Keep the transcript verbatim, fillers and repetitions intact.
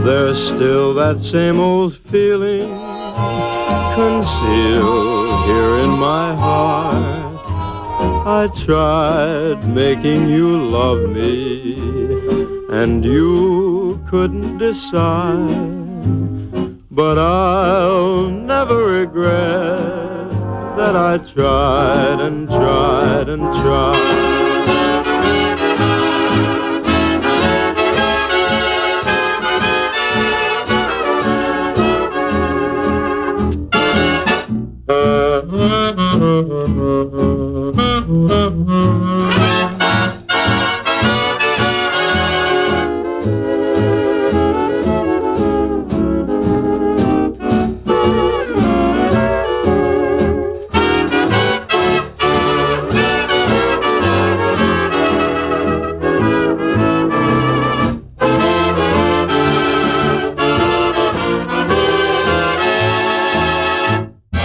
there's still that same old feeling concealed here in my heart. I tried making you love me, and you couldn't decide. But I'll never regret that I tried and tried and tried.